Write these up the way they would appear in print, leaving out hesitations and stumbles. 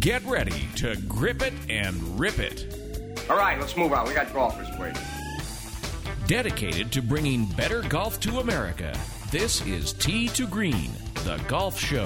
Get ready to grip it and rip it. All right, let's move on. We got golfers waiting. Dedicated to bringing better golf to America, this is Tee to Green, the golf show.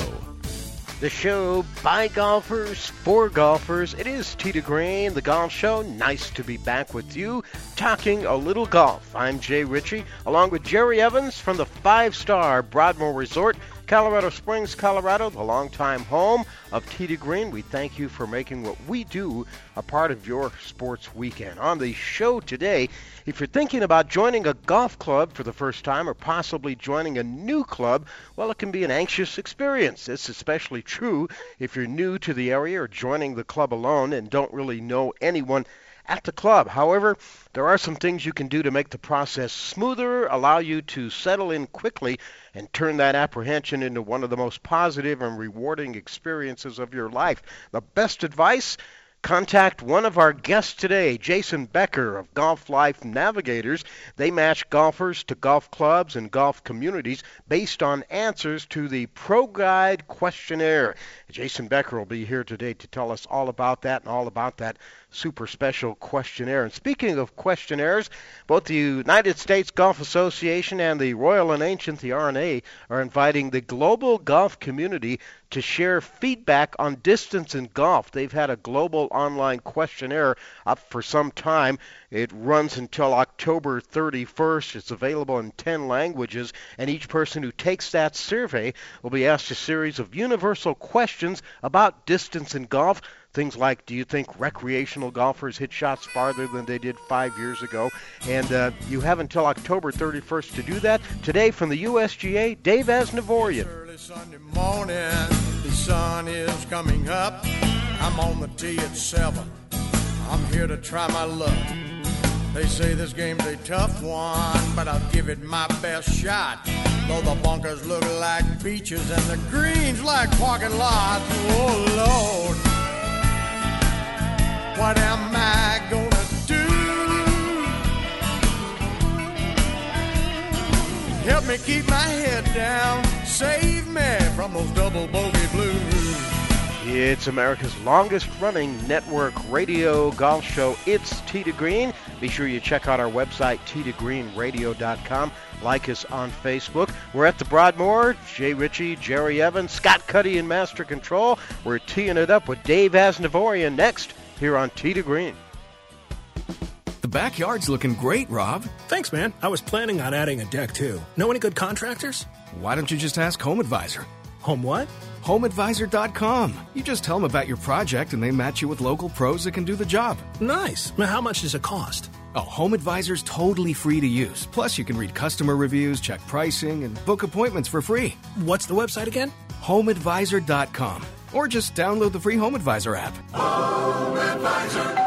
The show by golfers, for golfers. It is Tee to Green, the golf show. Nice to be back with you, talking a little golf. I'm Jay Ritchie, along with Jerry Evans from the 5-star Broadmoor Resort, Colorado Springs, Colorado, the longtime home of Tee to Green. We thank you for making what we do a part of your sports weekend. On the show today, if you're thinking about joining a golf club for the first time or possibly joining a new club, well, it can be an anxious experience. It's especially true if you're new to the area or joining the club alone and don't really know anyone at the club. However, there are some things you can do to make the process smoother, allow you to settle in quickly, and turn that apprehension into one of the most positive and rewarding experiences of your life. The best advice? Contact one of our guests today, Jason Becker of Golf Life Navigators. They match golfers to golf clubs and golf communities based on answers to the Pro Guide questionnaire. Jason Becker will be here today to tell us all about that and all about that super special questionnaire. And speaking of questionnaires, both the United States Golf Association and the Royal and Ancient, the R&A, are inviting the global golf community to share feedback on distance in golf. They've had a global online questionnaire up for some time. It runs until October 31st. It's available in 10 languages, and each person who takes that survey will be asked a series of universal questions about distance in golf. Things like, do you think recreational golfers hit shots farther than they did 5 years ago? And you have until October 31st to do that. Today from the USGA, Dave Asnavorian. Early Sunday morning, the sun is coming up. I'm on the tee at 7. I'm here to try my luck. They say this game's a tough one, but I'll give it my best shot. Though the bunkers look like beaches and the greens like parking lots. Oh, Lord. What am I gonna do? Help me keep my head down. Save me from those double bogey blues. It's America's longest-running network radio golf show. It's Tee to Green. Be sure you check out our website, teetogreenradio.com. Like us on Facebook. We're at the Broadmoor. Jay Ritchie, Jerry Evans, Scott Cuddy in Master Control. We're teeing it up with Dave Asnavorian next here on Tee to Green. The backyard's looking great, Rob. Thanks, man. I was planning on adding a deck, too. Know any good contractors? Why don't you just ask Home Advisor? Home what? HomeAdvisor.com. You just tell them about your project, and they match you with local pros that can do the job. Nice. Now, how much does it cost? Oh, Home Advisor's totally free to use. Plus, you can read customer reviews, check pricing, and book appointments for free. What's the website again? HomeAdvisor.com. Or just download the free Home Advisor app. Home Advisor.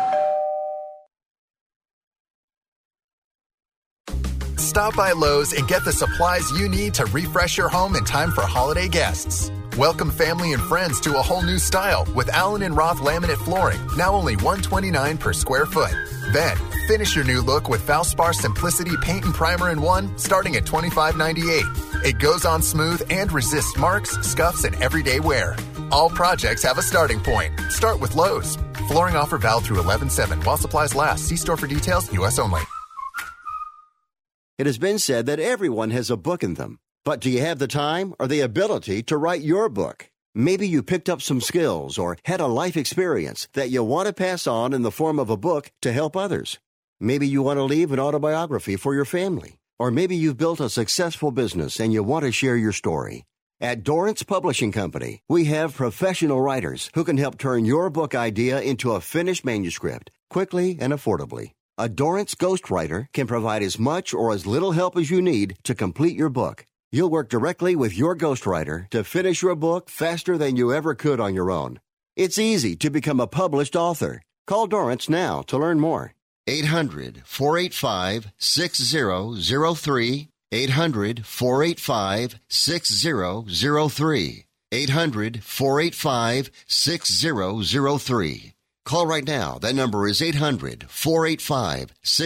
Stop by Lowe's and get the supplies you need to refresh your home in time for holiday guests. Welcome family and friends to a whole new style with Allen & Roth laminate flooring, now only $129 per square foot. Then, finish your new look with Valspar Simplicity Paint and Primer in 1, starting at $25.98. It goes on smooth and resists marks, scuffs, and everyday wear. All projects have a starting point. Start with Lowe's. Flooring offer valid through 11/7 while supplies last. See store for details. U.S. only. It has been said that everyone has a book in them. But do you have the time or the ability to write your book? Maybe you picked up some skills or had a life experience that you want to pass on in the form of a book to help others. Maybe you want to leave an autobiography for your family. Or maybe you've built a successful business and you want to share your story. At Dorrance Publishing Company, we have professional writers who can help turn your book idea into a finished manuscript quickly and affordably. A Dorrance ghostwriter can provide as much or as little help as you need to complete your book. You'll work directly with your ghostwriter to finish your book faster than you ever could on your own. It's easy to become a published author. Call Dorrance now to learn more. 800-485-6003. 800-485-6003. 800-485-6003. Call right now. That number is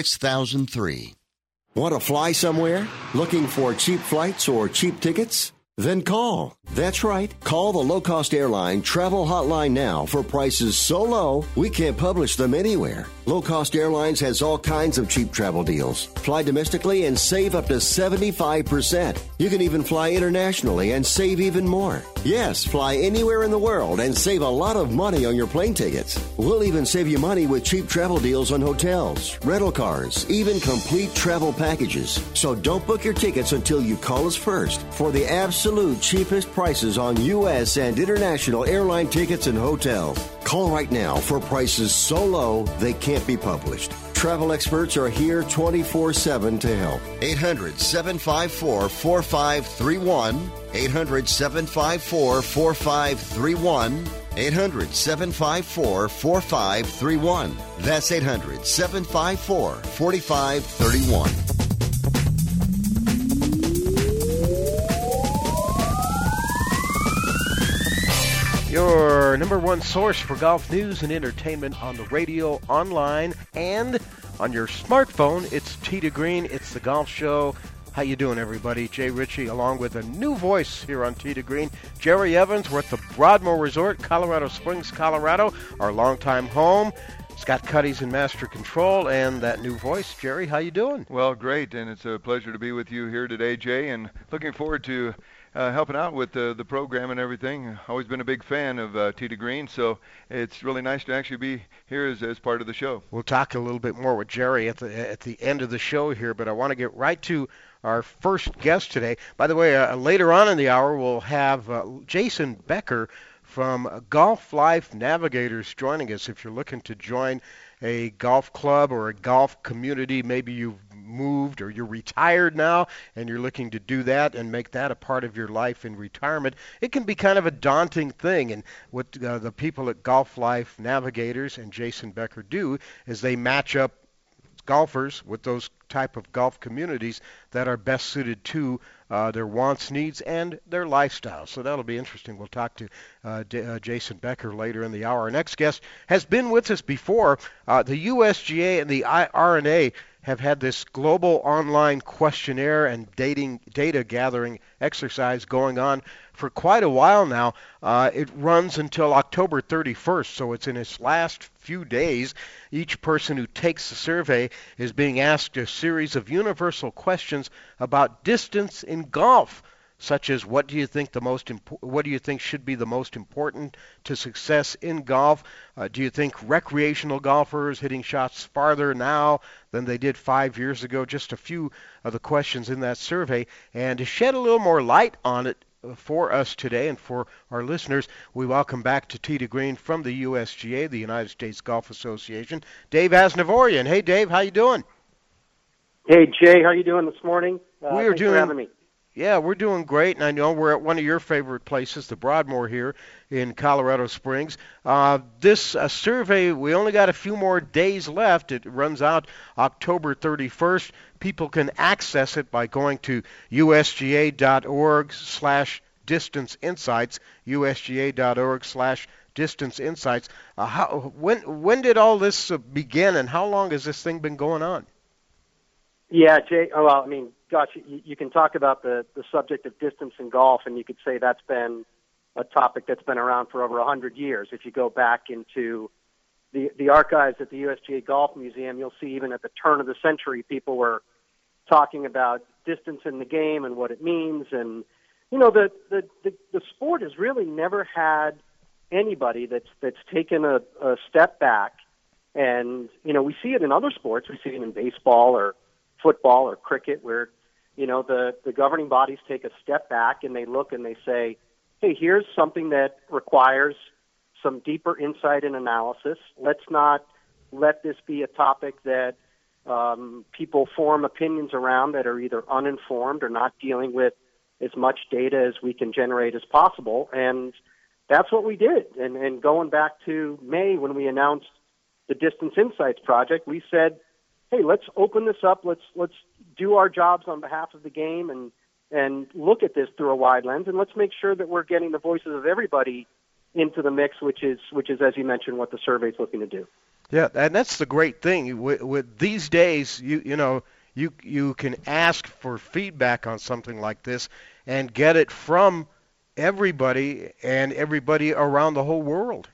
800-485-6003. Want to fly somewhere? Looking for cheap flights or cheap tickets? Then call. That's right. Call the low-cost airline travel hotline now for prices so low we can't publish them anywhere. Low-cost airlines has all kinds of cheap travel deals. Fly domestically and save up to 75%. You can even fly internationally and save even more. Yes, fly anywhere in the world and save a lot of money on your plane tickets. We'll even save you money with cheap travel deals on hotels, rental cars, even complete travel packages. So don't book your tickets until you call us first for the absolute cheapest prices on U.S. and international airline tickets and hotels. Call right now for prices so low they can't be published. Travel experts are here 24/7 to help. 800-754-4531. 800-754-4531. 800-754-4531. That's 800-754-4531. Your number one source for golf news and entertainment on the radio, online, and on your smartphone. It's Tee to Green. It's the Golf Show. How you doing, everybody? Jay Ritchie, along with a new voice here on Tee to Green, Jerry Evans. We're at the Broadmoor Resort, Colorado Springs, Colorado, our longtime home. Scott Cuddy's in master control, and that new voice. Jerry, how you doing? Well, great, and it's a pleasure to be with you here today, Jay, and looking forward to helping out with the program and everything. Always been a big fan of Tee to Green, so it's really nice to actually be here as part of the show. We'll talk a little bit more with Jerry at the end of the show here, but I want to get right to our first guest today. By the way, later on in the hour, we'll have Jason Becker from Golf Life Navigators joining us. If you're looking to join a golf club or a golf community, maybe you've moved or you're retired now and you're looking to do that and make that a part of your life in retirement, it can be kind of a daunting thing. And what the people at Golf Life Navigators and Jason Becker do is they match up golfers with those type of golf communities that are best suited to their wants, needs, and their lifestyle. So that'll be interesting. We'll talk to Jason Becker later in the hour. Our next guest has been with us before. The USGA and the R&A have had this global online questionnaire and data gathering exercise going on for quite a while now. It runs until October 31st, so it's in its last few days. Each person who takes the survey is being asked a series of universal questions about distance in golf, such as what do you think should be the most important to success in golf? Do you think recreational golfers hitting shots farther now than they did 5 years ago? Just a few of the questions in that survey. And to shed a little more light on it for us today and for our listeners, we welcome back to Tee to Green from the USGA, the United States Golf Association, Dave Asnavorian. Hey, Dave, how you doing? Hey, Jay, how you doing this morning? Thanks for having me. Yeah, we're doing great, and I know we're at one of your favorite places, the Broadmoor here in Colorado Springs. This survey, we only got a few more days left. It runs out October 31st. People can access it by going to usga.org/distance-insights, usga.org/distance-insights. When did all this begin, and how long has this thing been going on? Yeah, Jay, gosh, you can talk about the subject of distance in golf, and you could say that's been a topic that's been around for over 100 years. If you go back into the archives at the USGA Golf Museum, you'll see even at the turn of the century, people were talking about distance in the game and what it means. And, you know, the sport has really never had anybody that's taken a step back. And, you know, we see it in other sports. We see it in baseball or football or cricket where, you know, the governing bodies take a step back and they look and they say, hey, here's something that requires some deeper insight and analysis. Let's not let this be a topic that people form opinions around that are either uninformed or not dealing with as much data as we can generate as possible. And that's what we did. And going back to May when we announced the Distance Insights Project, we said, hey, let's open this up. Let's do our jobs on behalf of the game and look at this through a wide lens, and let's make sure that we're getting the voices of everybody into the mix, which is as you mentioned, what the survey is looking to do. Yeah, and that's the great thing with these days. You know, you can ask for feedback on something like this and get it from everybody and everybody around the whole world.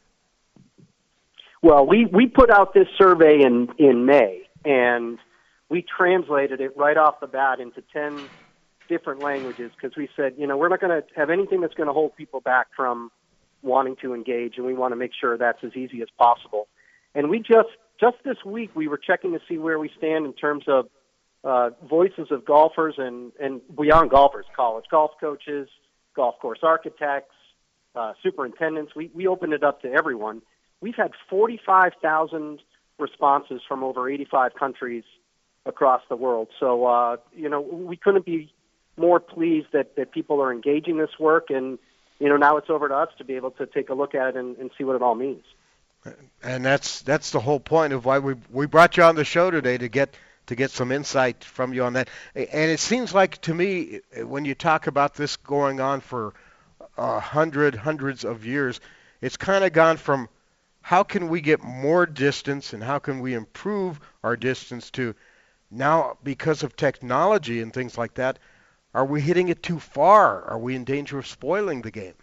Well, we put out this survey in May, and we translated it right off the bat into 10 different languages because we said, we're not going to have anything that's going to hold people back from wanting to engage, and we want to make sure that's as easy as possible. And we just this week, we were checking to see where we stand in terms of voices of golfers and beyond golfers, college golf coaches, golf course architects, superintendents. We opened it up to everyone. We've had 45,000 responses from over 85 countries across the world. So, we couldn't be more pleased that people are engaging this work, and now it's over to us to be able to take a look at it and see what it all means. And that's the whole point of why we brought you on the show today, to get some insight from you on that. And it seems like to me, when you talk about this going on for hundreds of years, it's kind of gone from how can we get more distance and how can we improve our distance to now, because of technology and things like that, are we hitting it too far? Are we in danger of spoiling the game?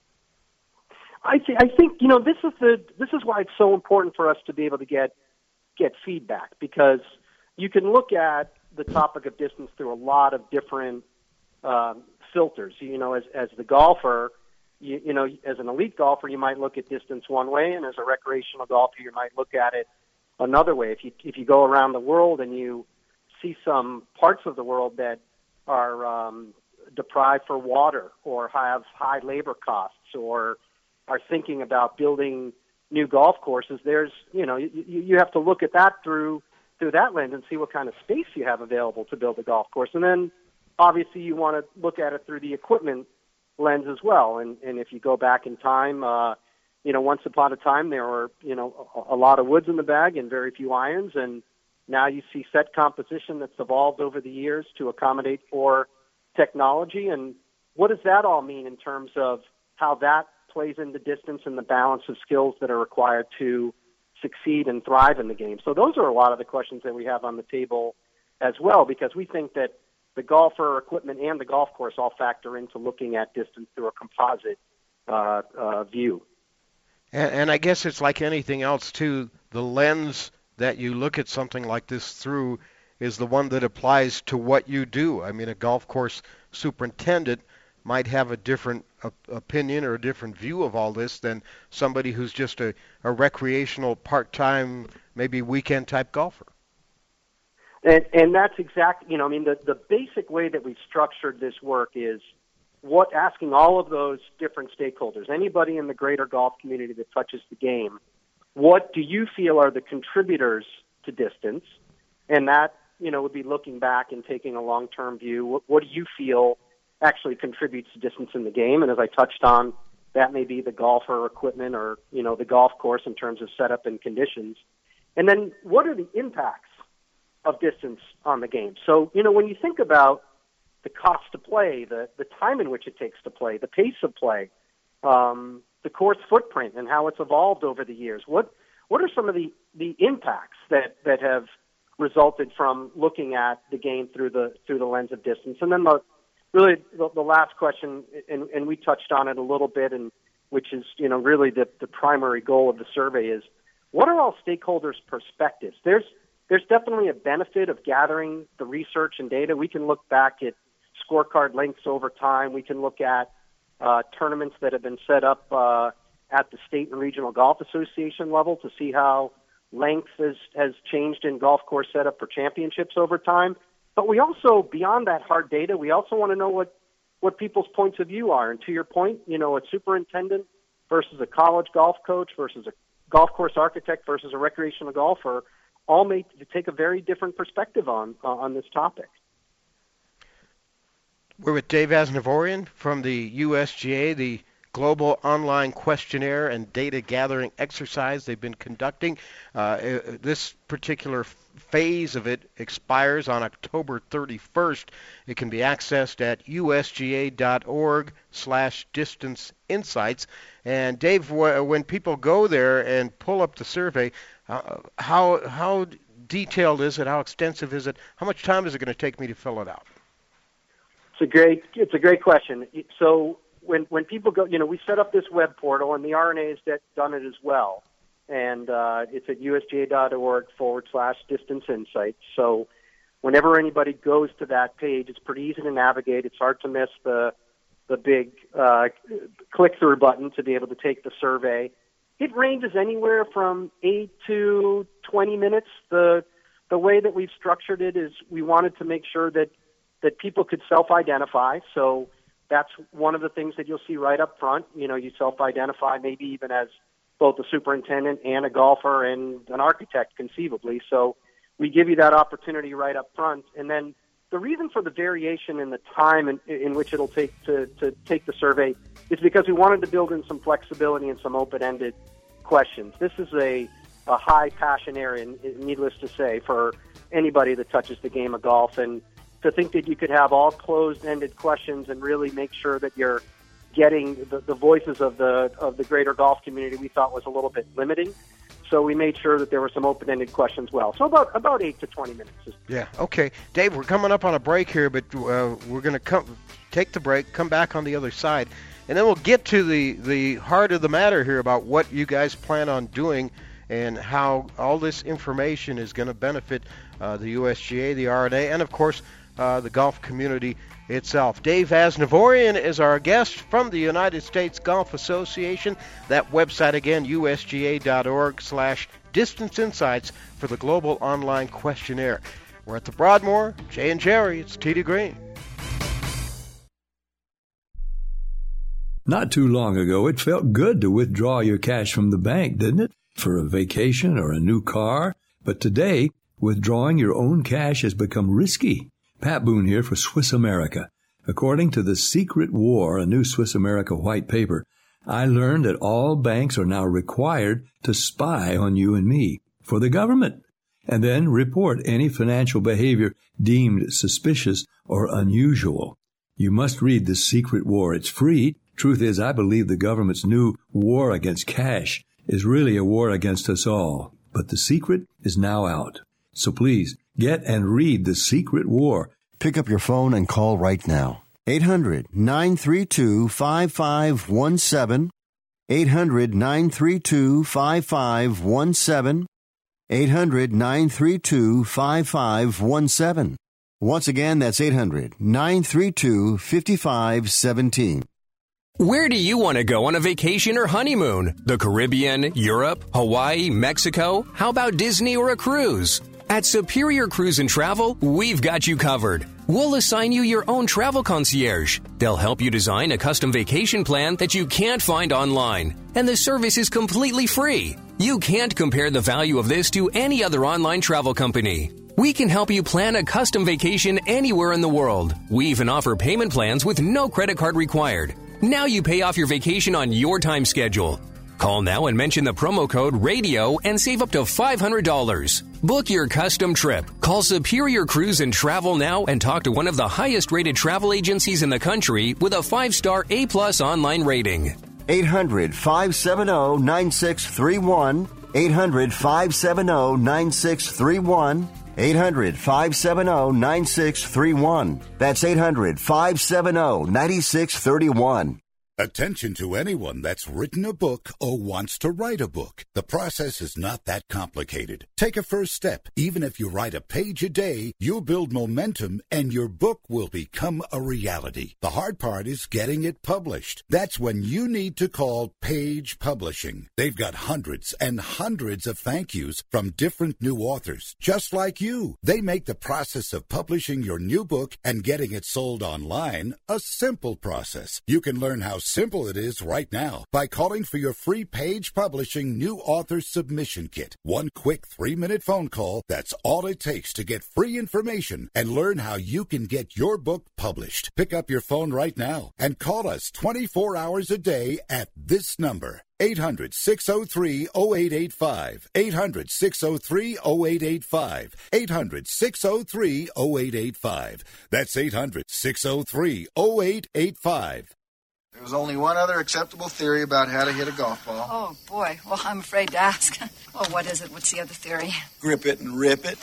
I think this is why it's so important for us to be able to get feedback, because you can look at the topic of distance through a lot of different filters. As the golfer, as an elite golfer, you might look at distance one way, and as a recreational golfer, you might look at it another way. If you go around the world and you see some parts of the world that are deprived for water or have high labor costs or are thinking about building new golf courses, there's you have to look at that through that lens and see what kind of space you have available to build a golf course. And then obviously you want to look at it through the equipment lens as well. And if you go back in time, once upon a time there were, a lot of woods in the bag and very few irons, and now you see set composition that's evolved over the years to accommodate for technology. And what does that all mean in terms of how that plays into distance and the balance of skills that are required to succeed and thrive in the game? So those are a lot of the questions that we have on the table as well, because we think that the golfer, equipment, and the golf course all factor into looking at distance through a composite view. And I guess it's like anything else, too. The lens that you look at something like this through is the one that applies to what you do. I mean, a golf course superintendent might have a different opinion or a different view of all this than somebody who's just a recreational, part-time, maybe weekend-type golfer. And that's exactly, the basic way that we've structured this work is asking all of those different stakeholders, anybody in the greater golf community that touches the game, what do you feel are the contributors to distance? And that, would be looking back and taking a long-term view. What do you feel actually contributes to distance in the game? And as I touched on, that may be the golfer, equipment, or, the golf course in terms of setup and conditions. And then what are the impacts of distance on the game? So, when you think about the cost to play, the time in which it takes to play, the pace of play, the course footprint and how it's evolved over the years, what are some of the impacts that have resulted from looking at the game through the lens of distance? And then the last question, and we touched on it a little bit, and which is really the primary goal of the survey, is what are all stakeholders' perspectives? There's definitely a benefit of gathering the research and data. We can look back at scorecard lengths over time. We can look at tournaments that have been set up at the state and regional golf association level to see how length has changed in golf course setup for championships over time. But we also, beyond that hard data, we also want to know what people's points of view are. And to your point, a superintendent versus a college golf coach versus a golf course architect versus a recreational golfer all may take a very different perspective on this topic. We're with Dave Asnavorian from the USGA, the global online questionnaire and data gathering exercise they've been conducting. This particular phase of it expires on October 31st. It can be accessed at usga.org/distance insights. And Dave, when people go there and pull up the survey, how detailed is it? How extensive is it? How much time is it going to take me to fill it out? It's a great question. So when people go, we set up this web portal, and the RNA has done it as well. And it's at usga.org/distance insights. So whenever anybody goes to that page, it's pretty easy to navigate. It's hard to miss the big click-through button to be able to take the survey. It ranges anywhere from 8 to 20 minutes. The way that we've structured it is we wanted to make sure that people could self-identify. So that's one of the things that you'll see right up front. You self-identify maybe even as both a superintendent and a golfer and an architect conceivably. So we give you that opportunity right up front. And then the reason for the variation in the time in which it'll take to take the survey is because we wanted to build in some flexibility and some open-ended questions. This is a high passion area, needless to say, for anybody that touches the game of golf. And to think that you could have all closed-ended questions and really make sure that you're getting the voices of the greater golf community, we thought was a little bit limiting. So we made sure that there were some open-ended questions as well. So about 8 to 20 minutes. Yeah, okay. Dave, we're coming up on a break here, but we're going to take the break, come back on the other side, and then we'll get to the heart of the matter here about what you guys plan on doing and how all this information is going to benefit the USGA, the R&A, and, of course, the golf community itself. Dave Asnavorian is our guest from the United States Golf Association. That website again, usga.org/Distance Insights for the global online questionnaire. We're at the Broadmoor. Jay and Jerry, it's Tee to Green. Not too long ago, it felt good to withdraw your cash from the bank, didn't it? For a vacation or a new car. But today, withdrawing your own cash has become risky. Pat Boone here for Swiss America. According to The Secret War, a new Swiss America white paper, I learned that all banks are now required to spy on you and me for the government, and then report any financial behavior deemed suspicious or unusual. You must read The Secret War. It's free. Truth is, I believe the government's new war against cash is really a war against us all. But the secret is now out. So please, get and read The Secret War. Pick up your phone and call right now. 800-932-5517. 800-932-5517. 800-932-5517. Once again, that's 800-932-5517. Where do you want to go on a vacation or honeymoon? The Caribbean, Europe, Hawaii, Mexico? How about Disney or a cruise? At Superior Cruise and Travel, we've got you covered. We'll assign you your own travel concierge. They'll help you design a custom vacation plan that you can't find online. And the service is completely free. You can't compare the value of this to any other online travel company. We can help you plan a custom vacation anywhere in the world. We even offer payment plans with no credit card required. Now you pay off your vacation on your time schedule. Call now and mention the promo code RADIO and save up to $500. Book your custom trip. Call Superior Cruise and Travel now and talk to one of the highest rated travel agencies in the country with a 5-star A+ online rating. 800-570-9631. 800-570-9631. 800-570-9631. That's 800-570-9631. Attention to anyone that's written a book or wants to write a book. The process is not that complicated. Take a first step. Even if you write a page a day, you'll build momentum and your book will become a reality. The hard part is getting it published. That's when you need to call Page Publishing. They've got hundreds and hundreds of thank yous from different new authors, just like you. They make the process of publishing your new book and getting it sold online a simple process. You can learn how simple it is right now by calling for your free Page Publishing New Author Submission Kit. One quick 3-minute phone call, that's all it takes to get free information and learn how you can get your book published. Pick up your phone right now and call us 24 hours a day at this number. 800-603-0885. 800-603-0885. 800-603-0885. That's 800-603-0885. There was only one other acceptable theory about how to hit a golf ball. Oh, boy. Well, I'm afraid to ask. Oh, what is it? What's the other theory? Grip it and rip it.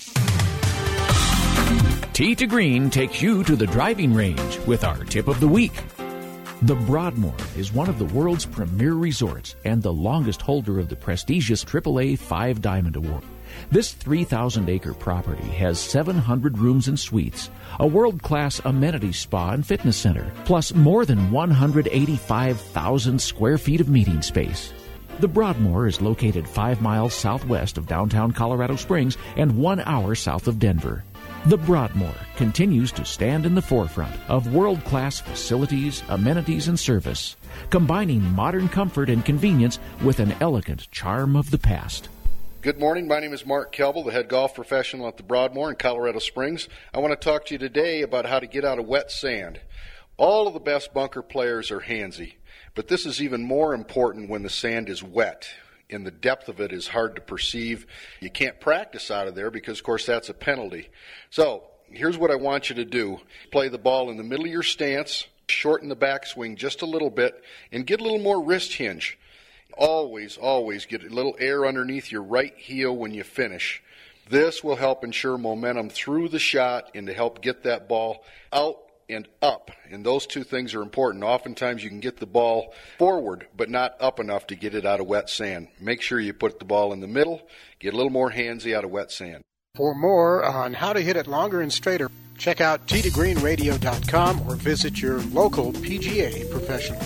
Tee to Green takes you to the driving range with our tip of the week. The Broadmoor is one of the world's premier resorts and the longest holder of the prestigious AAA 5 Diamond Award. This 3,000-acre property has 700 rooms and suites, a world-class amenity spa and fitness center, plus more than 185,000 square feet of meeting space. The Broadmoor is located 5 miles southwest of downtown Colorado Springs and 1 hour south of Denver. The Broadmoor continues to stand in the forefront of world-class facilities, amenities, and service, combining modern comfort and convenience with an elegant charm of the past. Good morning. My name is Mark Kelble, the head golf professional at the Broadmoor in Colorado Springs. I want to talk to you today about how to get out of wet sand. All of the best bunker players are handsy, but this is even more important when the sand is wet. And the depth of it is hard to perceive. You can't practice out of there because, of course, that's a penalty. So here's what I want you to do. Play the ball in the middle of your stance, shorten the backswing just a little bit, and get a little more wrist hinge. Always, always get a little air underneath your right heel when you finish. This will help ensure momentum through the shot and to help get that ball out and up, and those two things are important. Oftentimes you can get the ball forward, but not up enough to get it out of wet sand. Make sure you put the ball in the middle, get a little more handsy out of wet sand. For more on how to hit it longer and straighter, check out teetogreenradio.com or visit your local PGA professional.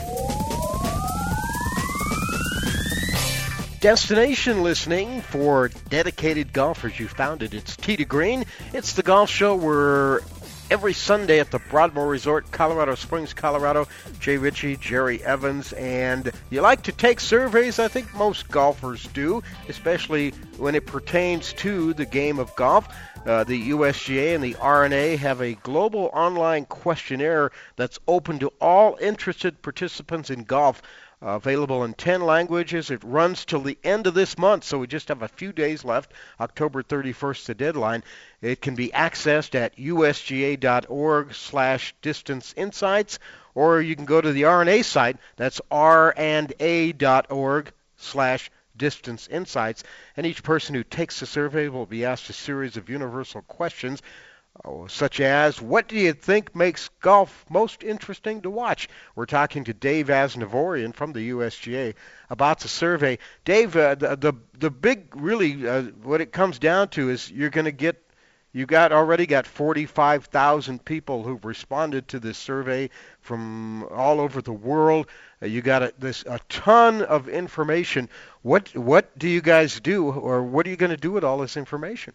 Destination listening for dedicated golfers. You found it. It's Tee to Green. It's the golf show where every Sunday at the Broadmoor Resort, Colorado Springs, Colorado. Jay Ritchie, Jerry Evans, and you like to take surveys. I think most golfers do, especially when it pertains to the game of golf. The USGA and the R&A have a global online questionnaire that's open to all interested participants in golf. Available in 10 languages. It runs till the end of this month, so we just have a few days left. October 31st, the deadline. It can be accessed at usga.org/distanceinsights, or you can go to the R&A site. That's randa.org/distanceinsights. And each person who takes the survey will be asked a series of universal questions, such as, what do you think makes golf most interesting to watch? We're talking to Dave Asnavorian from the USGA about the survey. Dave, the big, really, what it comes down to is you're going to get, already got 45,000 people who've responded to this survey from all over the world. You got a ton of information. What do you guys do, or what are you going to do with all this information?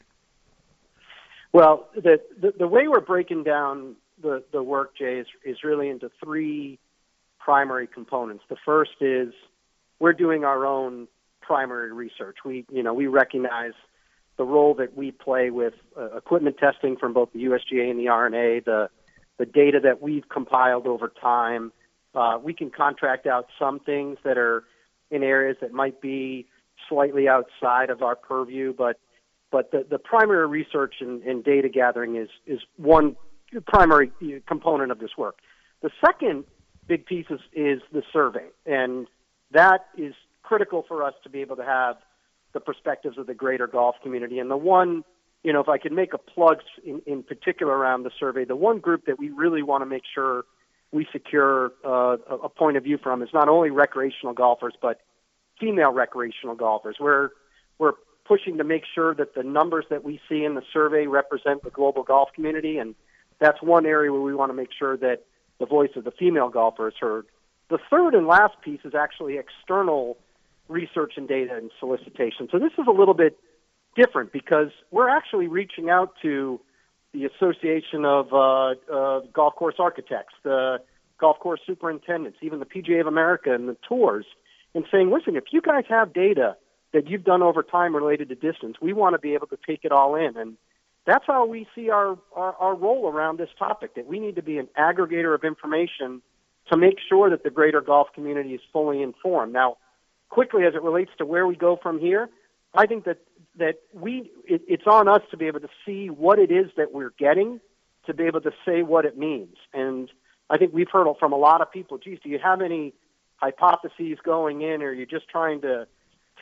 Well, the way we're breaking down the work, Jay, is really into three primary components. The first is we're doing our own primary research. We recognize the role that we play with equipment testing from both the USGA and the R&A, the data that we've compiled over time. We can contract out some things that are in areas that might be slightly outside of our purview, but the primary research and data gathering is one primary component of this work. The second big piece is the survey, and that is critical for us to be able to have the perspectives of the greater golf community. And the one, if I could make a plug in particular around the survey, the one group that we really want to make sure we secure a point of view from is not only recreational golfers, but female recreational golfers. We're pushing to make sure that the numbers that we see in the survey represent the global golf community, and that's one area where we want to make sure that the voice of the female golfer is heard. The third and last piece is actually external research and data and solicitation. So this is a little bit different because we're actually reaching out to the Association of Golf Course Architects, the golf course superintendents, even the PGA of America and the tours, and saying, listen, if you guys have data that you've done over time related to distance, we want to be able to take it all in. And that's how we see our role around this topic, that we need to be an aggregator of information to make sure that the greater golf community is fully informed. Now, quickly as it relates to where we go from here, I think that it's on us to be able to see what it is that we're getting, to be able to say what it means. And I think we've heard from a lot of people, geez, do you have any hypotheses going in, or are you just trying to test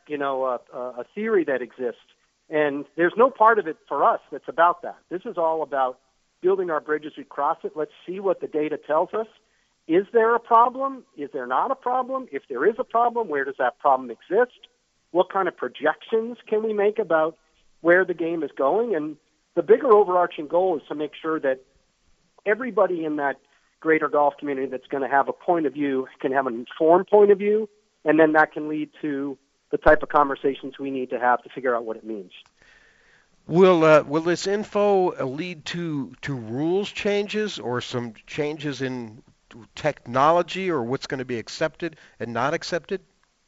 a theory that exists. And there's no part of it for us that's about that. This is all about building our bridge as we cross it. Let's see what the data tells us. Is there a problem? Is there not a problem? If there is a problem, where does that problem exist? What kind of projections can we make about where the game is going? And the bigger overarching goal is to make sure that everybody in that greater golf community that's going to have a point of view can have an informed point of view, and then that can lead to the type of conversations we need to have to figure out what it means. Will this info lead to rules changes or some changes in technology or what's going to be accepted and not accepted?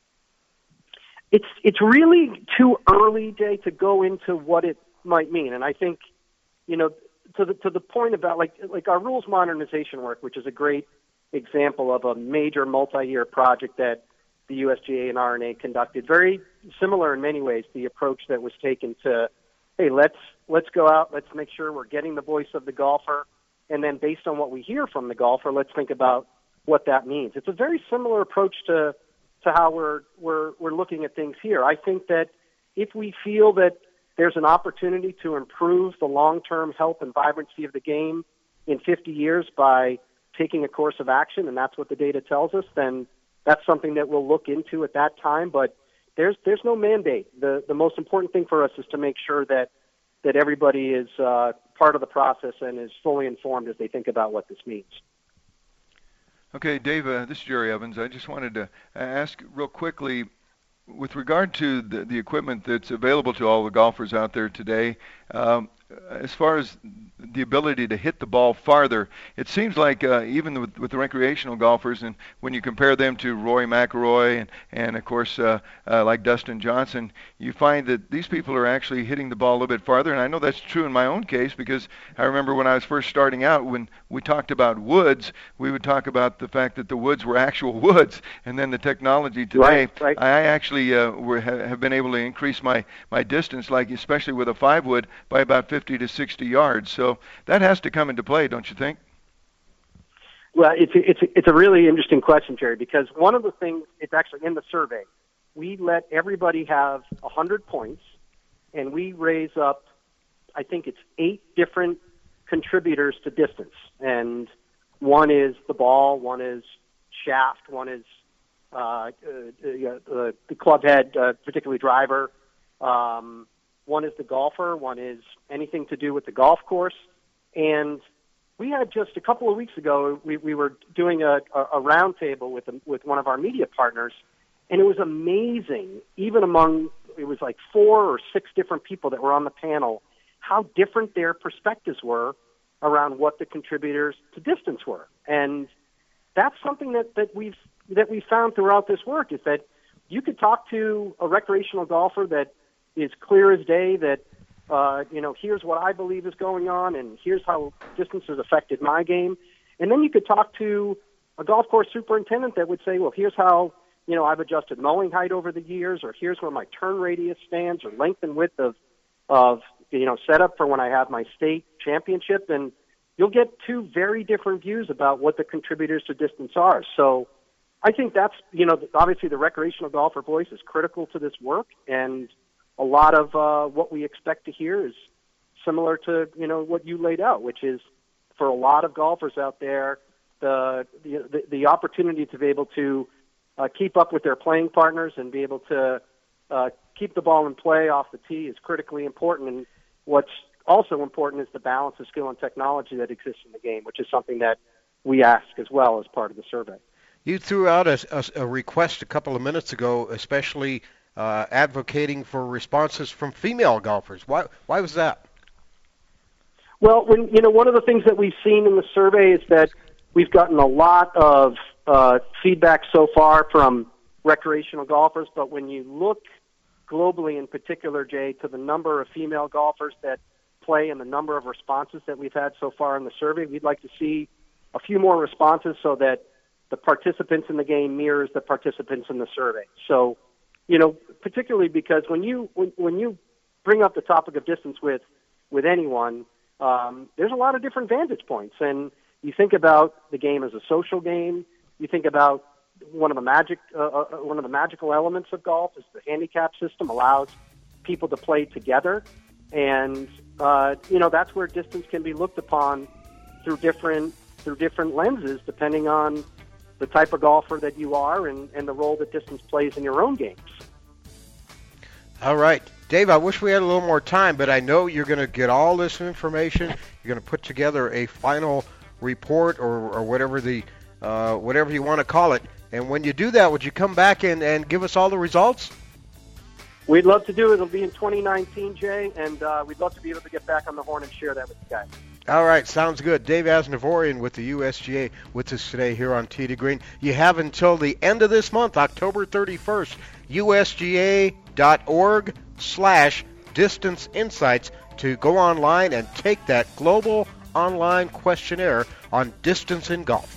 It's really too early, Jay, to go into what it might mean. And I think, to the point about like our rules modernization work, which is a great example of a major multi-year project that the USGA and R&A conducted, very similar in many ways, the approach that was taken to, hey, let's go out, let's make sure we're getting the voice of the golfer, and then based on what we hear from the golfer, let's think about what that means. It's a very similar approach to how we're looking at things here. I think that if we feel that there's an opportunity to improve the long-term health and vibrancy of the game in 50 years by taking a course of action, and that's what the data tells us, then that's something that we'll look into at that time. But there's no mandate. The most important thing for us is to make sure that everybody is part of the process and is fully informed as they think about what this means. Okay, Dave, this is Jerry Evans. I just wanted to ask real quickly, with regard to the equipment that's available to all the golfers out there today, as far as the ability to hit the ball farther, it seems like even with the recreational golfers, and when you compare them to Rory McIlroy and of course like Dustin Johnson, you find that these people are actually hitting the ball a little bit farther. And I know that's true in my own case, because I remember when I was first starting out, when we talked about woods, we would talk about the fact that the woods were actual woods, and then the technology today, right. I actually have been able to increase my distance, like especially with a 5-wood, by about 50 to 60 yards. So that has to come into play, don't you think? Well, it's a really interesting question, Jerry, because one of the things, it's actually in the survey, we let everybody have 100 points, and we raise up, I think it's 8 different contributors to distance. And one is the ball, one is shaft, one is the club head, particularly driver, one is the golfer, one is anything to do with the golf course. And we had just a couple of weeks ago, we were doing a roundtable with one of our media partners, and it was amazing, even among, it was like 4 or 6 different people that were on the panel, how different their perspectives were around what the contributors to distance were. And that's something that we found throughout this work, is that you could talk to a recreational golfer that is clear as day that, here's what I believe is going on, and here's how distance has affected my game. And then you could talk to a golf course superintendent that would say, well, here's how, I've adjusted mowing height over the years, or here's where my turn radius stands, or length and width of setup for when I have my state championship. And you'll get 2 very different views about what the contributors to distance are. So I think that's, obviously the recreational golfer voice is critical to this work, and a lot of what we expect to hear is similar to, what you laid out, which is for a lot of golfers out there, the opportunity to be able to keep up with their playing partners and be able to keep the ball in play off the tee is critically important. And what's also important is the balance of skill and technology that exists in the game, which is something that we ask as well as part of the survey. You threw out a request a couple of minutes ago, especially advocating for responses from female golfers. Why was that? Well, one of the things that we've seen in the survey is that we've gotten a lot of feedback so far from recreational golfers, but when you look globally in particular, Jay, to the number of female golfers that play and the number of responses that we've had so far in the survey, we'd like to see a few more responses so that the participants in the game mirrors the participants in the survey. So, particularly because when you bring up the topic of distance with anyone, there's a lot of different vantage points. And you think about the game as a social game. You think about one of the magical elements of golf is the handicap system allows people to play together, and that's where distance can be looked upon through different lenses depending on the type of golfer that you are and the role that distance plays in your own games. All right. Dave, I wish we had a little more time, but I know you're going to get all this information. You're going to put together a final report or whatever whatever you want to call it. And when you do that, would you come back and give us all the results? We'd love to do it. It'll be in 2019, Jay, and we'd love to be able to get back on the horn and share that with you guys. All right, sounds good. Dave Asnavorian with the USGA with us today here on Tee to Green. You have until the end of this month, October 31st, USGA.org/Distance Insights to go online and take that global online questionnaire on distance in golf.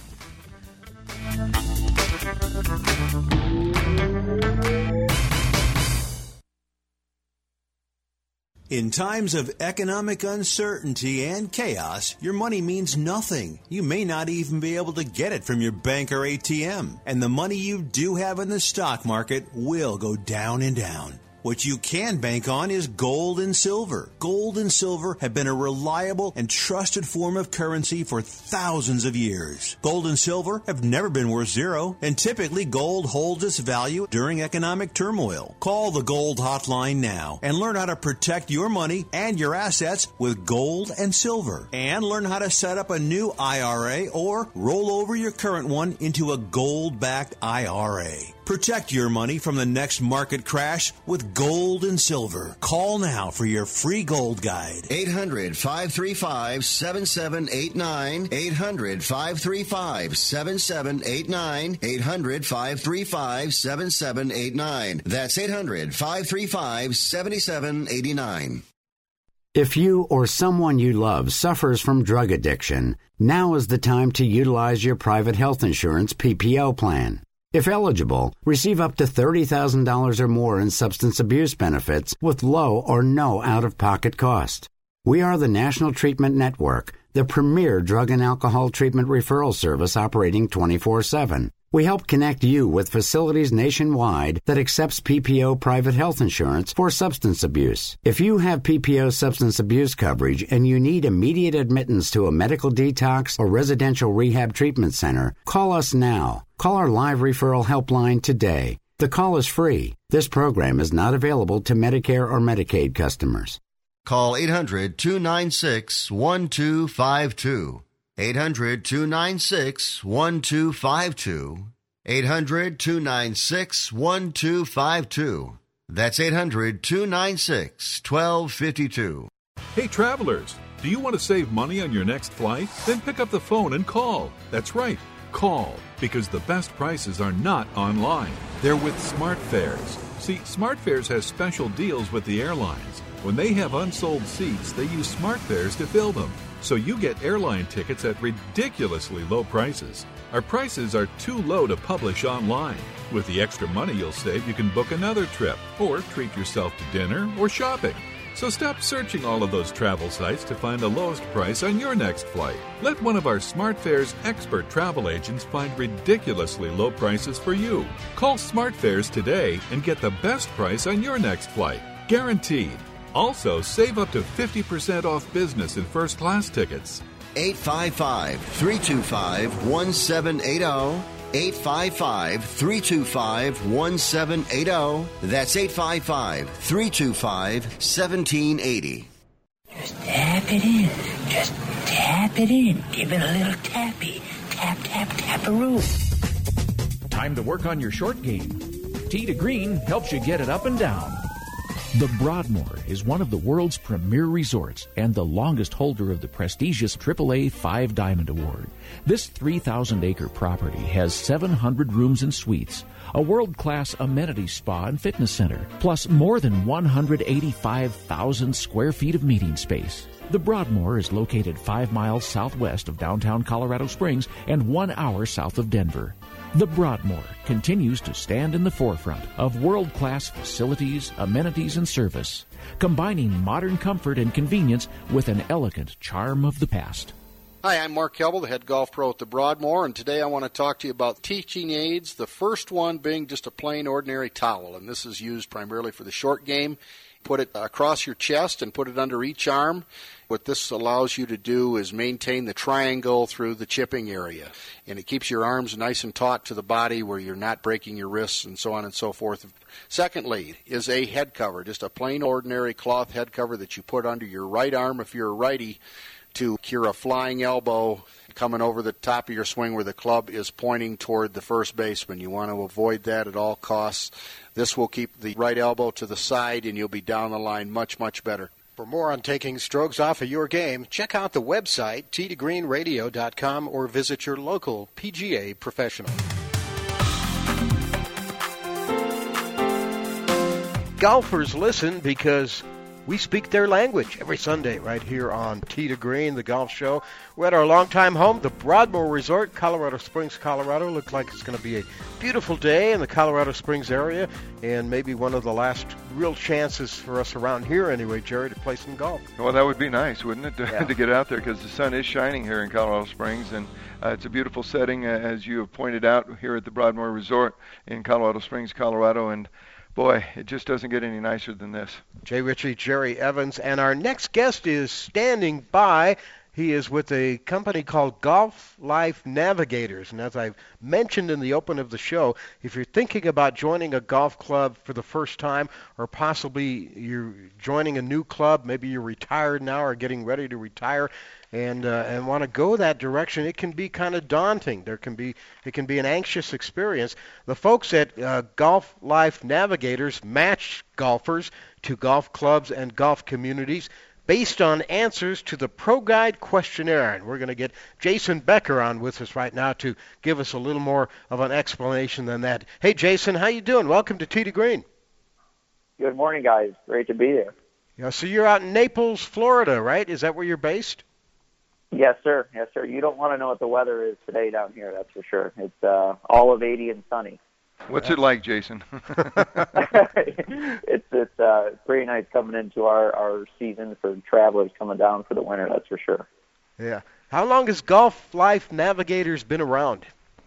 In times of economic uncertainty and chaos, your money means nothing. You may not even be able to get it from your bank or ATM. And the money you do have in the stock market will go down and down. What you can bank on is gold and silver. Gold and silver have been a reliable and trusted form of currency for thousands of years. Gold and silver have never been worth zero, and typically gold holds its value during economic turmoil. Call the Gold Hotline now and learn how to protect your money and your assets with gold and silver. And learn how to set up a new IRA or roll over your current one into a gold-backed IRA. Protect your money from the next market crash with gold and silver. Call now for your free gold guide. 800-535-7789. 800-535-7789. 800-535-7789. That's 800-535-7789. If you or someone you love suffers from drug addiction, now is the time to utilize your private health insurance PPO plan. If eligible, receive up to $30,000 or more in substance abuse benefits with low or no out-of-pocket cost. We are the National Treatment Network, the premier drug and alcohol treatment referral service operating 24/7. We help connect you with facilities nationwide that accepts PPO private health insurance for substance abuse. If you have PPO substance abuse coverage and you need immediate admittance to a medical detox or residential rehab treatment center, call us now. Call our live referral helpline today. The call is free. This program is not available to Medicare or Medicaid customers. Call 800-296-1252. 800-296-1252. 800-296-1252. That's 800-296-1252. Hey, travelers, do you want to save money on your next flight? Then pick up the phone and call. That's right, call, because the best prices are not online. They're with SmartFares. See, SmartFares has special deals with the airlines. When they have unsold seats, they use SmartFares to fill them. So you get airline tickets at ridiculously low prices. Our prices are too low to publish online. With the extra money you'll save, you can book another trip or treat yourself to dinner or shopping. So stop searching all of those travel sites to find the lowest price on your next flight. Let one of our SmartFares expert travel agents find ridiculously low prices for you. Call SmartFares today and get the best price on your next flight. Guaranteed. Also, save up to 50% off business and first-class tickets. 855-325-1780. 855-325-1780. That's 855-325-1780. Just tap it in. Just tap it in. Give it a little tappy. Tap, tap, tap-a-roo. Time to work on your short game. Tee to Green helps you get it up and down. The Broadmoor is one of the world's premier resorts and the longest holder of the prestigious AAA 5 Diamond Award. This 3,000-acre property has 700 rooms and suites, a world-class amenity spa and fitness center, plus more than 185,000 square feet of meeting space. The Broadmoor is located 5 miles southwest of downtown Colorado Springs and 1 hour south of Denver. The Broadmoor continues to stand in the forefront of world-class facilities, amenities, and service, combining modern comfort and convenience with an elegant charm of the past. Hi, I'm Mark Kelble, the head golf pro at the Broadmoor, and today I want to talk to you about teaching aids, the first one being just a plain ordinary towel, and this is used primarily for the short game. Put it across your chest and put it under each arm. What this allows you to do is maintain the triangle through the chipping area, and it keeps your arms nice and taut to the body where you're not breaking your wrists and so on and so forth. Secondly is a head cover, just a plain ordinary cloth head cover that you put under your right arm if you're a righty, to cure a flying elbow coming over the top of your swing where the club is pointing toward the first baseman. You want to avoid that at all costs. This will keep the right elbow to the side, and you'll be down the line much, much better. For more on taking strokes off of your game, check out the website, tdegreenradio.com, or visit your local PGA professional. Golfers listen because we speak their language every Sunday right here on Tee to Green, the golf show. We're at our longtime home, the Broadmoor Resort, Colorado Springs, Colorado. Looks like it's going to be a beautiful day in the Colorado Springs area, and maybe one of the last real chances for us around here anyway, Jerry, to play some golf. Well, that would be nice, wouldn't it, to get out there, because the sun is shining here in Colorado Springs, and it's a beautiful setting, as you have pointed out, here at the Broadmoor Resort in Colorado Springs, Colorado, and boy, it just doesn't get any nicer than this. Jay Ritchie, Jerry Evans, and our next guest is standing by. He is with a company called Golf Life Navigators. And as I've mentioned in the open of the show, if you're thinking about joining a golf club for the first time, or possibly you're joining a new club, maybe you're retired now or getting ready to retire, and want to go that direction, it can be kind of daunting. It can be an anxious experience. The folks at Golf Life Navigators match golfers to golf clubs and golf communities based on answers to the Pro Guide questionnaire. And we're going to get Jason Becker on with us right now to give us a little more of an explanation than that. Hey, Jason, how you doing? Welcome to Tee to Green. Good morning, guys. Great to be here. Yeah, so you're out in Naples, Florida, right? Is that where you're based? Yes, sir. Yes, sir. You don't want to know what the weather is today down here, that's for sure. It's all of 80 and sunny. What's it like, Jason? It's pretty nice coming into our season for travelers coming down for the winter, that's for sure. Yeah. How long has Golf Life Navigators been around?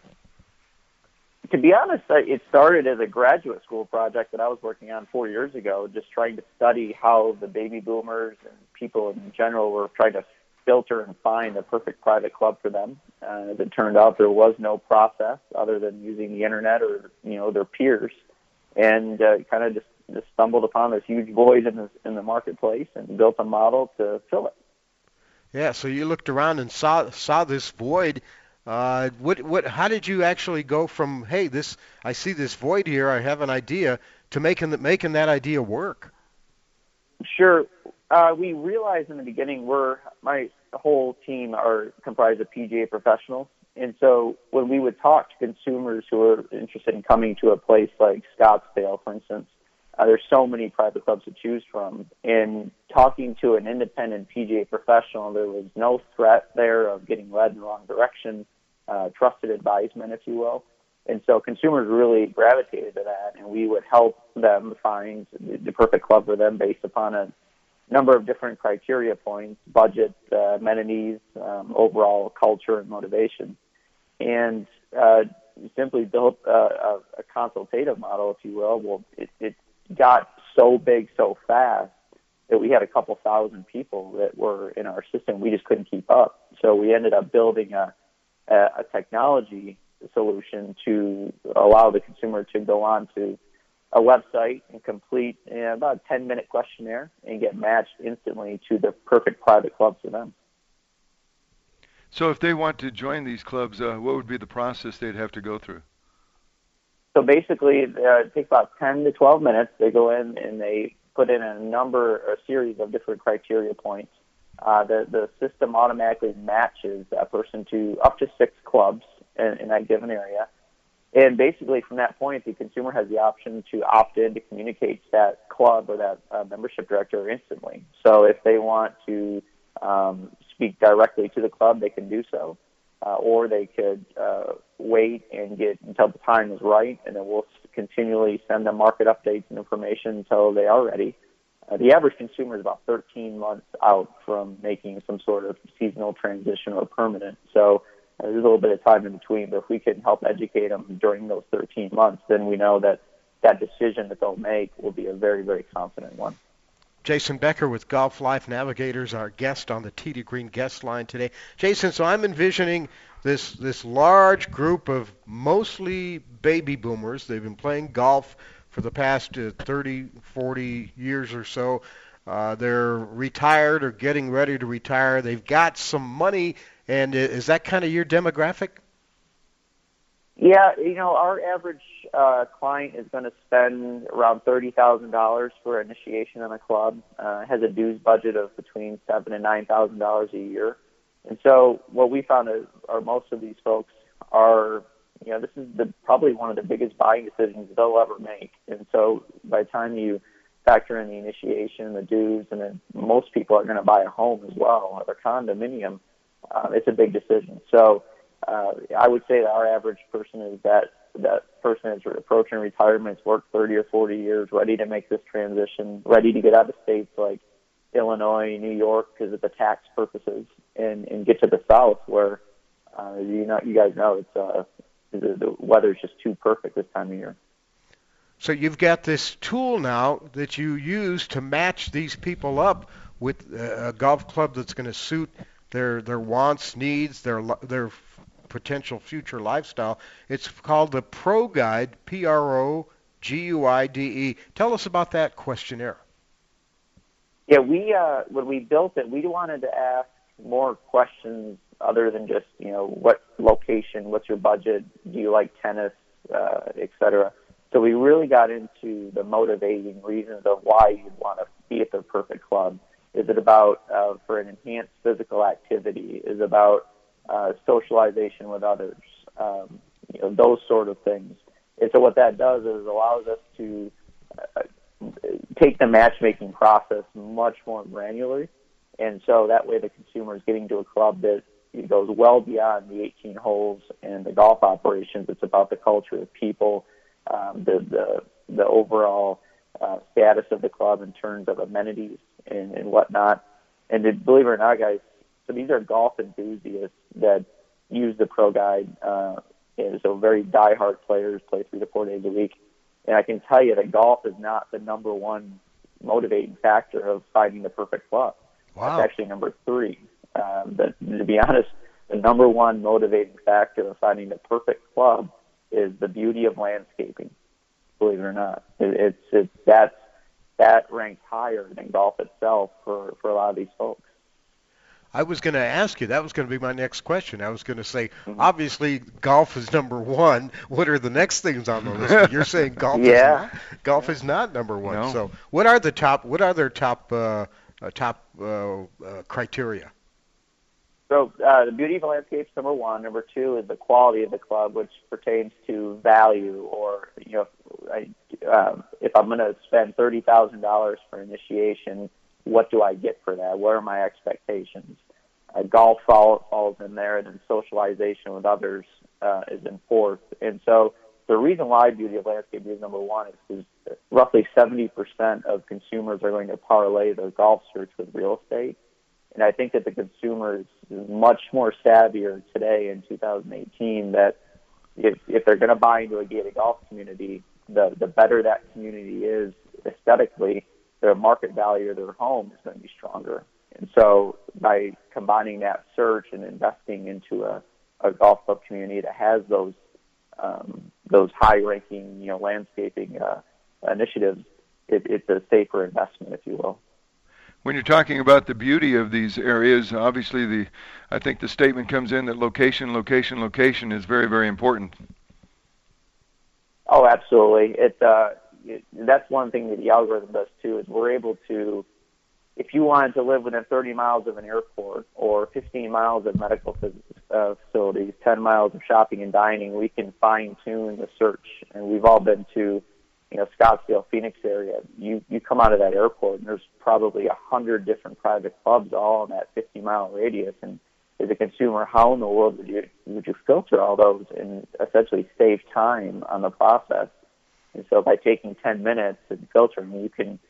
To be honest, it started as a graduate school project that I was working on 4 years ago, just trying to study how the baby boomers and people in general were trying to filter and find the perfect private club for them. As it turned out, there was no process other than using the internet or their peers, and kind of just stumbled upon this huge void in the marketplace and built a model to fill it. Yeah, so you looked around and saw this void. How did you actually go from, hey, I see this void here, I have an idea, to making that idea work? Sure. We realized in the beginning my whole team are comprised of PGA professionals, and so when we would talk to consumers who are interested in coming to a place like Scottsdale, for instance, there's so many private clubs to choose from. And talking to an independent PGA professional, there was no threat there of getting led in the wrong direction, trusted advisement, if you will. And so consumers really gravitated to that, and we would help them find the perfect club for them based upon a number of different criteria points: budget, amenities, overall culture and motivation. And simply built a consultative model, if you will. Well, it got so big so fast that we had a couple thousand people that were in our system. We just couldn't keep up. So we ended up building a technology solution to allow the consumer to go on to a website and complete about a 10-minute questionnaire and get matched instantly to the perfect private club for them. So if they want to join these clubs, what would be the process they'd have to go through? So basically, it takes about 10 to 12 minutes. They go in and they put in a series of different criteria points. The system automatically matches that person to up to 6 clubs in that given area. And basically, from that point, the consumer has the option to opt in to communicate to that club or that membership director instantly. So if they want to speak directly to the club, they can do so. Or they could wait and get until the time is right, and then we'll continually send them market updates and information until they are ready. The average consumer is about 13 months out from making some sort of seasonal transition or permanent. So there's a little bit of time in between, but if we can help educate them during those 13 months, then we know that that decision that they'll make will be a very, very confident one. Jason Becker with Golf Life Navigators, our guest on the Tee to Green guest line today. Jason, so I'm envisioning this large group of mostly baby boomers. They've been playing golf for the past 30, 40 years or so. They're retired or getting ready to retire. They've got some money, and is that kind of your demographic? Yeah, our average client is going to spend around $30,000 for initiation in a club. Has a dues budget of between $7,000 and $9,000 a year. And so what we found are most of these folks are, this is probably one of the biggest buying decisions they'll ever make. And so by the time you factor in the initiation, the dues, and then most people are going to buy a home as well, or a condominium, it's a big decision. So I would say that our average person is that person is approaching retirement, has worked 30 or 40 years, ready to make this transition, ready to get out of states like Illinois, New York, because of the tax purposes, and get to the South where, you guys know, the weather's just too perfect this time of year. So you've got this tool now that you use to match these people up with a golf club that's going to suit their wants, needs, their potential future lifestyle. It's called the Pro Guide, PROGUIDE. Tell us about that questionnaire. Yeah, when we built it, we wanted to ask more questions other than just, what location, what's your budget, do you like tennis, et cetera. So we really got into the motivating reasons of why you'd want to be at the perfect club. Is it about for an enhanced physical activity? Is it about socialization with others? Those sort of things. And so what that does is allows us to take the matchmaking process much more granularly. And so that way the consumer is getting to a club that goes well beyond the 18 holes and the golf operations. It's about the culture of people, the overall status of the club in terms of amenities and whatnot. And believe it or not, guys, so these are golf enthusiasts that use the Pro Guide. So very diehard players, play 3 to 4 days a week. And I can tell you that golf is not the number one motivating factor of finding the perfect club. Wow. That's actually number 3. But to be honest, the number one motivating factor of finding the perfect club is the beauty of landscaping. Believe it or not, that ranks higher than golf itself for a lot of these folks. I was going to ask you, that was going to be my next question. I was going to say, obviously, golf is number one. What are the next things on the list? You're saying golf is not number one. No. So what are their top criteria? So the beauty of the landscape is number one. Number 2 is the quality of the club, which pertains to value. Or if I'm going to spend $30,000 for initiation, what do I get for that? What are my expectations? Golf falls in there, and then socialization with others is in 4th. And so the reason why beauty of landscape is number 1 is because roughly 70% of consumers are going to parlay their golf search with real estate. And I think that the consumer is much more savvier today in 2018 that if they're going to buy into a gated golf community, the better that community is aesthetically, their market value of their home is going to be stronger. And so by combining that search and investing into a golf club community that has those high-ranking landscaping initiatives, it's a safer investment, if you will. When you're talking about the beauty of these areas, obviously I think the statement comes in that location is very, very important. Oh, absolutely. That's one thing that the algorithm does too, is we're able to, if you wanted to live within 30 miles of an airport or 15 miles of medical facilities, 10 miles of shopping and dining, we can fine-tune the search. And we've all been to Scottsdale, Phoenix area. You come out of that airport and there's probably 100 different private clubs all in that 50-mile radius. And as a consumer, how in the world would you filter all those and essentially save time on the process? And so by taking 10 minutes and filtering, you can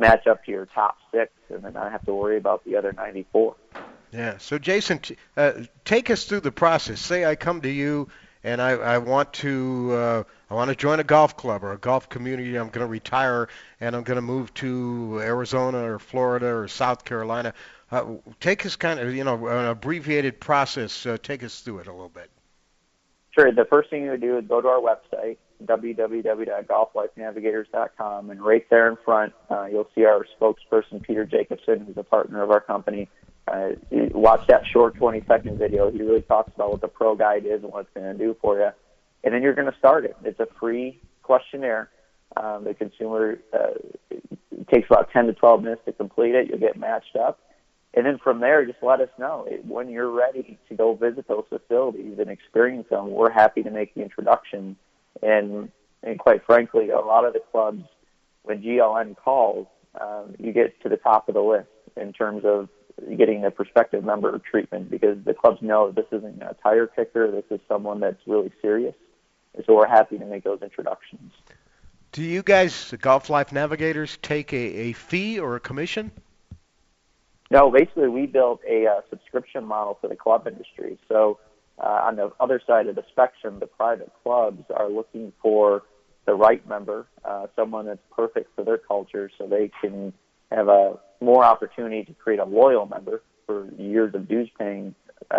match up to your top 6 and then not have to worry about the other 94. Yeah. So, Jason, take us through the process. Say I come to you and I want to join a golf club or a golf community. I'm going to retire and I'm going to move to Arizona or Florida or South Carolina. Take us kind of, an abbreviated process. Take us through it a little bit. Sure. The first thing you would do is go to our website, www.golflifenavigators.com, and right there in front, you'll see our spokesperson, Peter Jacobson, who's a partner of our company. Watch that short 20-second video. He really talks about what the Pro Guide is and what it's going to do for you. And then you're going to start it. It's a free questionnaire. The consumer takes about 10 to 12 minutes to complete it. You'll get matched up. And then from there, just let us know. When you're ready to go visit those facilities and experience them, we're happy to make the introduction. And quite frankly, a lot of the clubs, when GLN calls, you get to the top of the list in terms of getting the prospective member treatment, because the clubs know this isn't a tire kicker. This is someone that's really serious. And so we're happy to make those introductions. Do you guys, the Golf Life Navigators, take a fee or a commission? No, basically we built a subscription model for the club industry. So on the other side of the spectrum, the private clubs are looking for the right member, someone that's perfect for their culture, so they can have a more opportunity to create a loyal member for years of dues-paying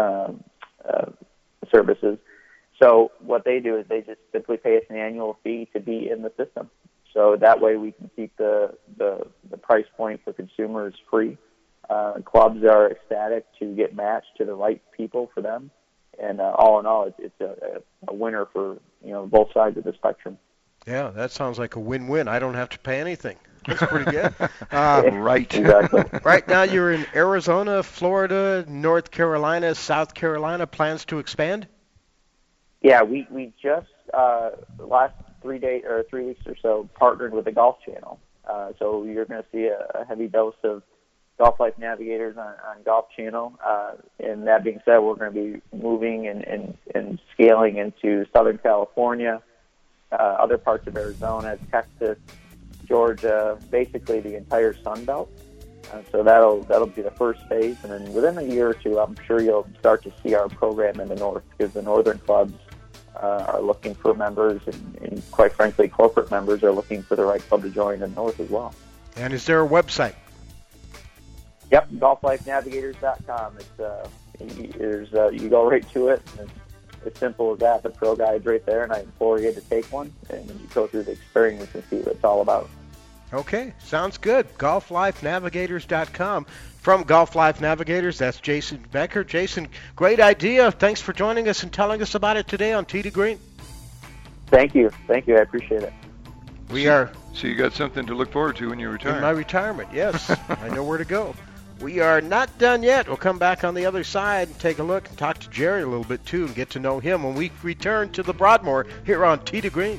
services. So what they do is they just simply pay us an annual fee to be in the system. So that way we can keep the price point for consumers free. Clubs are ecstatic to get matched to the right people for them, and all in all, it's a winner for both sides of the spectrum. Yeah, that sounds like a win-win. I don't have to pay anything. That's pretty good. Right. Exactly. Right now, you're in Arizona, Florida, North Carolina, South Carolina. Plans to expand? Yeah, we just last 3 weeks or so partnered with the Golf Channel. So you're going to see a heavy dose of Golf Life Navigators on Golf Channel. And that being said, we're going to be moving and scaling into Southern California, other parts of Arizona, Texas, Georgia, basically the entire Sun Belt. So that'll be the first phase. And then within a year or two, I'm sure you'll start to see our program in the north, because the northern clubs are looking for members, and quite frankly, corporate members are looking for the right club to join in the north as well. And is there a website? Yep, golflifenavigators.com. You go right to it, and it's as simple as that. The Pro Guide's right there, and I implore you to take one, and you go through the experience and see what it's all about. Okay, sounds good. GolfLifeNavigators.com. From Golf Life Navigators, that's Jason Becker. Jason, great idea. Thanks for joining us and telling us about it today on Tee to Green. Thank you. I appreciate it. So you got something to look forward to when you retire. In my retirement, yes. I know where to go. We are not done yet. We'll come back on the other side and take a look and talk to Jerry a little bit, too, and get to know him when we return to the Broadmoor here on Tee to Green.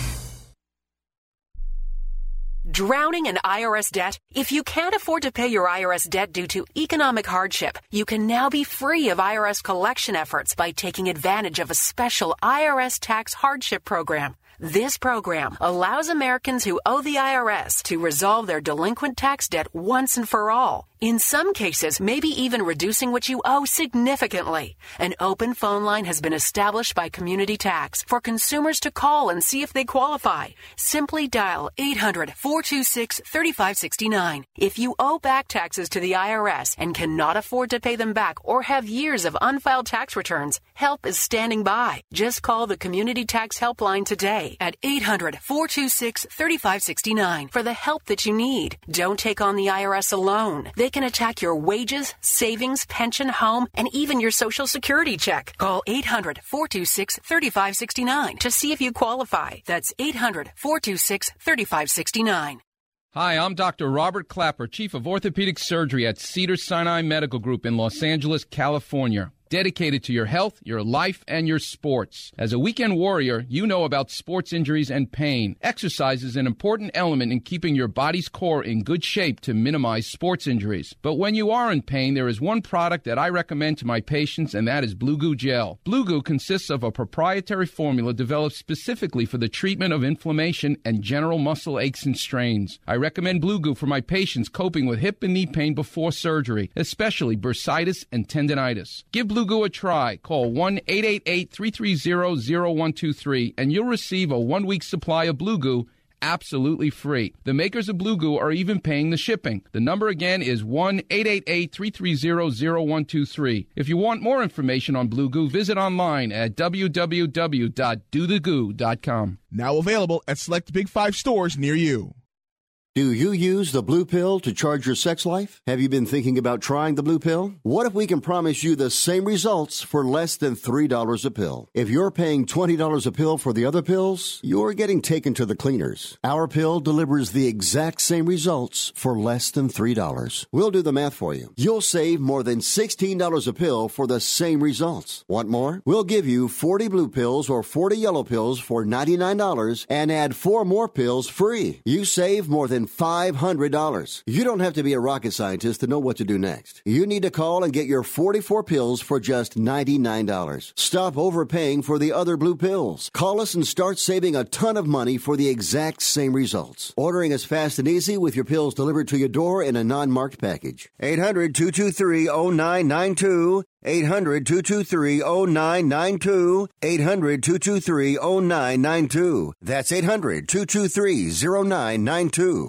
Drowning in IRS debt? If you can't afford to pay your IRS debt due to economic hardship, you can now be free of IRS collection efforts by taking advantage of a special IRS tax hardship program. This program allows Americans who owe the IRS to resolve their delinquent tax debt once and for all. In some cases, maybe even reducing what you owe significantly. An open phone line has been established by Community Tax for consumers to call and see if they qualify. Simply dial 800-426-3569. If you owe back taxes to the IRS and cannot afford to pay them back or have years of unfiled tax returns, help is standing by. Just call the Community Tax Helpline today at 800-426-3569 for the help that you need. Don't take on the IRS alone. They can attack your wages, savings, pension, home, and even your Social Security check. Call 800-426-3569 to see if you qualify. That's 800-426-3569. Hi, I'm Dr. Robert Clapper, Chief of Orthopedic Surgery at Cedars-Sinai Medical Group in Los Angeles, California. dedicated to your health, your life, and your sports. As a weekend warrior, you know about sports injuries and pain. Exercise is an important element in keeping your body's core in good shape to minimize sports injuries. But when you are in pain, there is one product that I recommend to my patients, and that is Blue Goo Gel. Blue Goo consists of a proprietary formula developed specifically for the treatment of inflammation and general muscle aches and strains. I recommend Blue Goo for my patients coping with hip and knee pain before surgery, especially bursitis and tendinitis. Give Blue Goo a try. Call 1-888-330-0123 and you'll receive a 1-week supply of Blue Goo absolutely free. The makers of Blue Goo are even paying the shipping. The number again is 1-888-330-0123. If you want more information on Blue Goo, visit online at www.dothegoo.com. Now available at select Big 5 stores near you. Do you use the Blue Pill to charge your sex life? Have you been thinking about trying the Blue Pill? What if we can promise you the same results for less than $3 a pill? If you're paying $20 a pill for the other pills, you're getting taken to the cleaners. Our pill delivers the exact same results for less than $3. We'll do the math for you. You'll save more than $16 a pill for the same results. Want more? We'll give you 40 blue pills or 40 yellow pills for $99 and add 4 more pills free. You save more than $500. You don't have to be a rocket scientist to know what to do next. You need to call and get your 44 pills for just $99. Stop overpaying for the other blue pills. Call us and start saving a ton of money for the exact same results. Ordering is fast and easy with your pills delivered to your door in a non-marked package. 800-223-0992. 800-223-0992. 800-223-0992. That's 800-223-0992.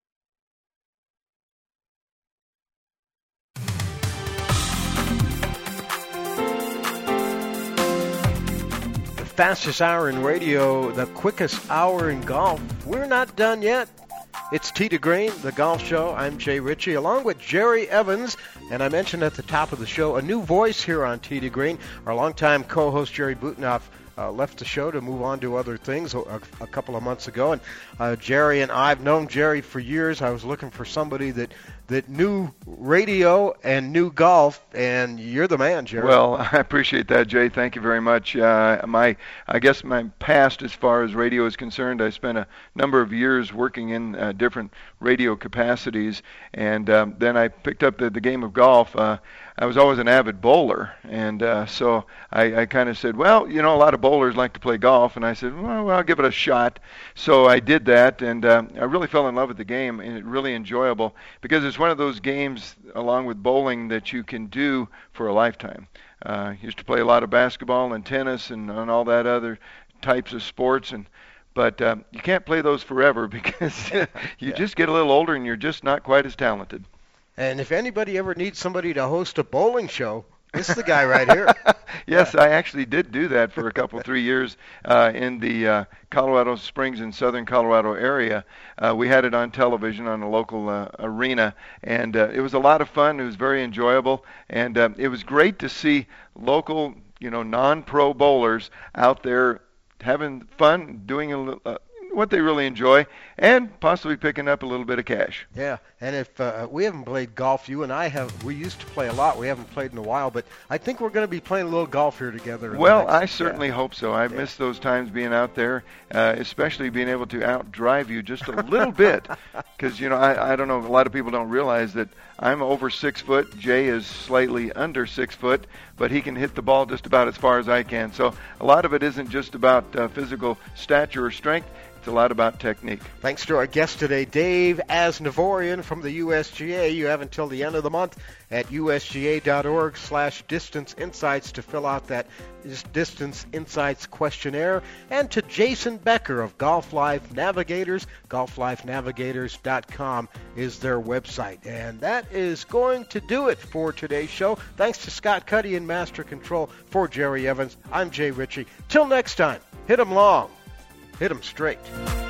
The fastest hour in radio, the quickest hour in golf. We're not done yet. It's Tee to Green, the golf show. I'm Jay Ritchie, along with Jerry Evans. And I mentioned at the top of the show, a new voice here on Tee to Green. Our longtime co-host, Jerry Butenoff, left the show to move on to other things a couple of months ago. And Jerry and I've known Jerry for years. I was looking for somebody that knew radio and knew golf, and you're the man, Jerry. Well, I appreciate that, Jay. Thank you very much. I guess my past as far as radio is concerned, I spent a number of years working in different radio capacities, and then I picked up the game of golf. I was always an avid bowler, and so I kind of said, well, you know, a lot of bowlers like to play golf, and I said, well, I'll give it a shot. So I did that, and I really fell in love with the game, and it's really enjoyable because it's one of those games, along with bowling, that you can do for a lifetime. Used to play a lot of basketball and tennis and all that other types of sports, but you can't play those forever because you just get a little older and you're just not quite as talented. And if anybody ever needs somebody to host a bowling show, this is the guy right here. Yes, I actually did do that for a couple, 3 years in the Colorado Springs and Southern Colorado area. We had it on television on a local arena, and it was a lot of fun. It was very enjoyable, and it was great to see local, non-pro bowlers out there having fun, doing what they really enjoy, and possibly picking up a little bit of cash. Yeah, and if we haven't played golf, you and I have. We used to play a lot. We haven't played in a while, but I think we're going to be playing a little golf here together. Well, I certainly hope so. I miss those times being out there, especially being able to outdrive you just a little bit, because I don't know. A lot of people don't realize that I'm over 6 foot. Jay is slightly under 6 foot, but he can hit the ball just about as far as I can. So a lot of it isn't just about physical stature or strength. It's a lot about technique. Thanks to our guest today, Dave Asnavorian from the USGA. You have until the end of the month at usga.org/Distance Insights to fill out that Distance Insights questionnaire. And to Jason Becker of Golf Life Navigators. GolfLifeNavigators.com is their website. And that is going to do it for today's show. Thanks to Scott Cuddy in Master Control. For Jerry Evans, I'm Jay Ritchie. Till next time, hit 'em long. Hit them straight.